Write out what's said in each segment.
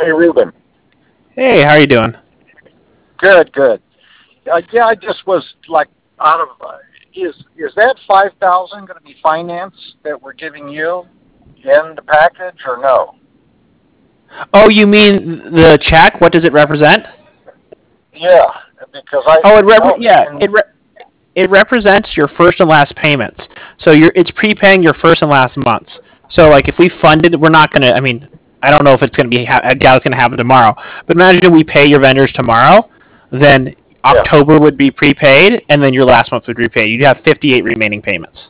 Hey, Ruben. Hey, how are you doing? Good, good. Yeah, I just was like out of. Is that 5,000 going to be finance that we're giving you in the package or no? Oh, you mean the check? What does it represent? Yeah, because I Oh, no in it represents your first and last payments. So it's prepaying your first and last months. So like if we funded, we're not gonna. I mean, I don't know if it's gonna be. I doubt it's gonna happen tomorrow. But imagine we pay your vendors tomorrow, then yeah. October would be prepaid, and then your last month would be prepaid. You'd have 58 remaining payments.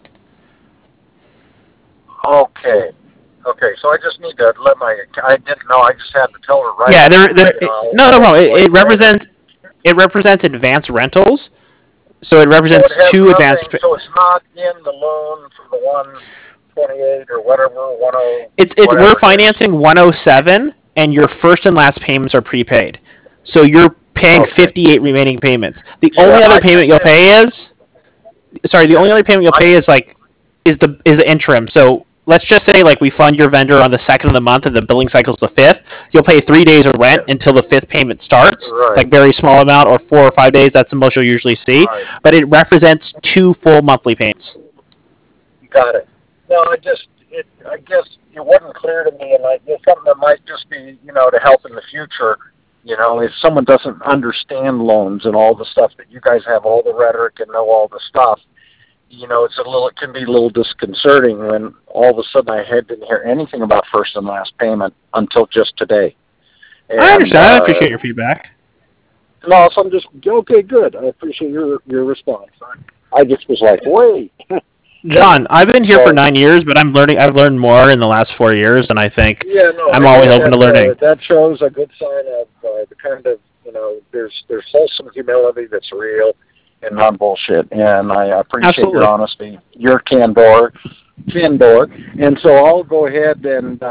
Okay, okay. So I just need to let my. I didn't know. I just had to tell her right Yeah, up. no, no I'll problem. explain later. It represents advanced rentals. So it So it represents has two advanced. nothing. So it's not in the loan for the 128 or whatever, 10 It's we're whatever it is. financing 107, and your first and last payments are prepaid. So you're paying Okay. 58 remaining payments. The Yeah, only other I payment just you'll didn't. pay is sorry. The Yeah, only other payment you'll I pay is the interim. So let's just say like we fund your vendor on the second of the month and the billing cycle is the fifth. You'll pay 3 days of rent yeah, until the fifth payment starts. right, Like very small amount, or 4 or 5 days. That's the most you'll usually see. right. But it represents two full monthly payments. You got it. No, I guess it wasn't clear to me, and I guess something that might just be, to help in the future. If someone doesn't understand loans and all the stuff that you guys have, all the rhetoric and know all the stuff, it can be a little disconcerting when all of a sudden didn't hear anything about first and last payment until just today. I And understand. I appreciate your feedback. no, so I'm just okay. Good. I appreciate your response. I just was like, wait. John, I've been here for So 9 years, but I'm learning. I've learned more in the last 4 years, and I think yeah, no, I'm always open to that learning. that shows a good sign of the kind of there's wholesome humility that's real and not bullshit. And I appreciate your Absolutely. honesty, your candor. And so I'll go ahead and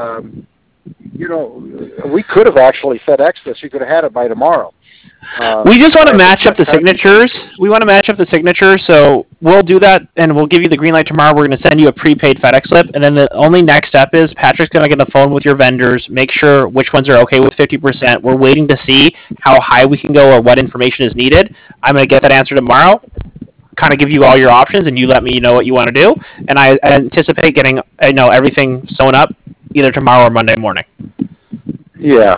we could have actually FedEx this. You could have had it by tomorrow. We just want I to have a match up check the cut. signatures. We want to match up the signatures, so we'll do that, and we'll give you the green light tomorrow. We're going to send you a prepaid FedEx slip, and then the only next step is Patrick's going to get on the phone with your vendors, make sure which ones are okay with 50%. We're waiting to see how high we can go or what information is needed. I'm going to get that answer tomorrow, kind of give you all your options, and you let me know what you want to do. And I anticipate getting everything sewn up either tomorrow or Monday morning. Yeah.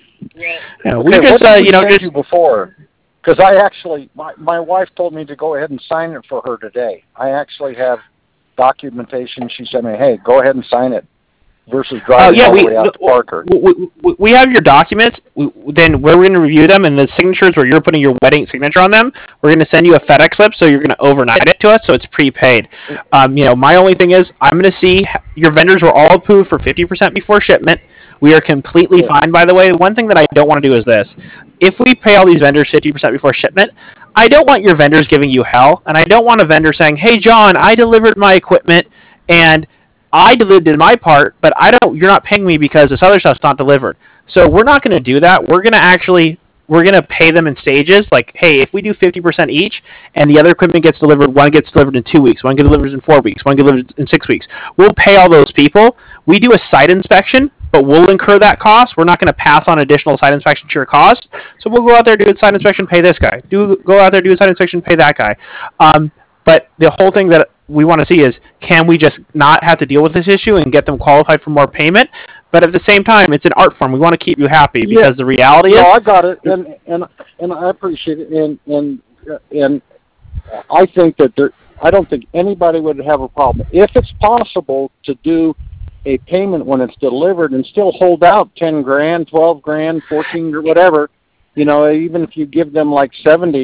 We Okay, just what did we send just you before? Because I actually, my wife told me to go ahead and sign it for her today. I actually have documentation. She said me, hey, go ahead and sign it versus driving yeah, all the way out to Parker. we have your documents. Then we're going to review them, and the signatures where you're putting your wedding signature on them, we're going to send you a FedEx slip, so you're going to overnight it to us, so it's prepaid. My only thing is I'm going to see your vendors were all approved for 50% before shipment. We are completely Yeah. fine, by the way. One thing that I don't want to do is this. If we pay all these vendors 50% before shipment, I don't want your vendors giving you hell, and I don't want a vendor saying, hey, John, I delivered my equipment, and I did my part, but you're not paying me because this other stuff's not delivered. So we're not going to do that. We're going to pay them in stages. Like, hey, if we do 50% each, and the other equipment gets delivered, one gets delivered in 2 weeks, one gets delivered in 4 weeks, one gets delivered in 6 weeks. We'll pay all those people. We do a site inspection, but we'll incur that cost. We're not going to pass on additional site inspection to your cost. So we'll go out there, do a site inspection, pay this guy. Go out there, do a site inspection, pay that guy. But the whole thing that we want to see is, can we just not have to deal with this issue and get them qualified for more payment? But at the same time, it's an art form. We want to keep you happy Yeah. because the reality No, is, I got it, and I appreciate it, and I think that I don't think anybody would have a problem if it's possible to do a payment when it's delivered and still hold out 10 grand, 12 grand, 14 or whatever. Even if you give them like 70.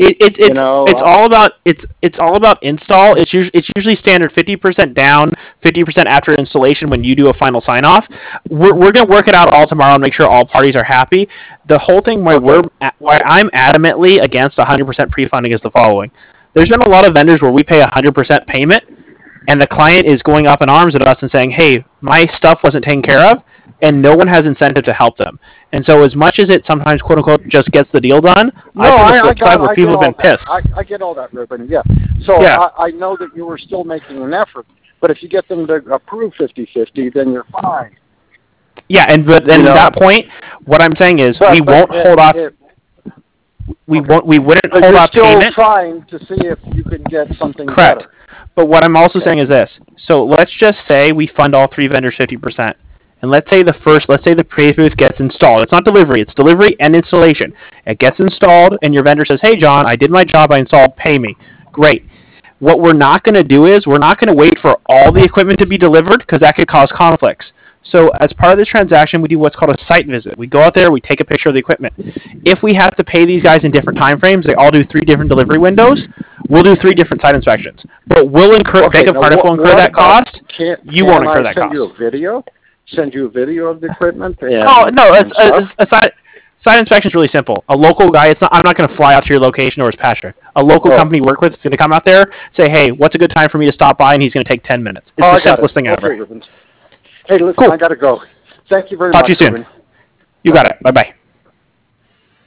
it's all about install. It's usually standard 50% down, 50% after installation when you do a final sign off. We're gonna work it out all tomorrow and make sure all parties are happy. The whole thing why I'm adamantly against 100% pre-funding is the following. There's been a lot of vendors where we pay 100% payment, and the client is going up in arms at us and saying, "Hey, my stuff wasn't taken care of," and no one has incentive to help them. And so, as much as it sometimes, quote unquote, just gets the deal done, No, I've seen the flip side where I people get have all been that. pissed. I get all that, Ruben. Yeah. So Yeah. I know that you were still making an effort, but if you get them to approve 50-50, then you're fine. Yeah, but then at that point, what I'm saying is we won't hold off. We wouldn't hold off payment. You're still trying to see if you can get something Correct. better. But what I'm also saying is this. So let's just say we fund all 3 vendors 50%. And let's say the pay booth gets installed. It's not delivery, it's delivery and installation. It gets installed and your vendor says, "Hey John, I did my job, I installed, pay me." Great. What we're not going to do is we're not going to wait for all the equipment to be delivered because that could cause conflicts. So as part of this transaction, we do what's called a site visit. We go out there, we take a picture of the equipment. If we have to pay these guys in different time frames, they all do 3 different delivery windows, we'll do 3 different site inspections. But we'll incur, Bank of Cardiff will incur that cost. You won't incur that cost. Send you a video of the equipment? Oh, no, a site inspection is really simple. A local guy, I'm not going to fly out to your location, or is Patrick. A local company you work with is going to come out there, say, "Hey, what's a good time for me to stop by?" And he's going to take 10 minutes. It's the simplest thing ever. Hey, listen, cool. I got to go. Thank you very much. Talk to you soon. You got it. Bye-bye.